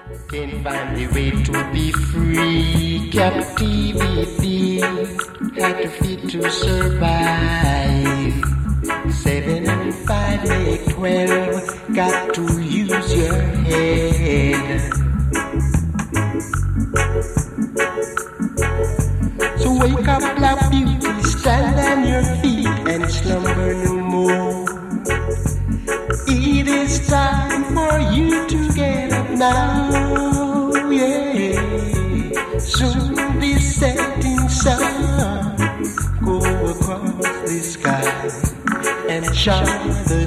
Can't find a way to be free. Captivity had to feed to survive. 7 and 5 make 12. Got to use your head. So wake up, black beauty, stand on your feet and slumber no more. It is time for you to get up now, yeah. Soon the setting sun go across the sky and shine the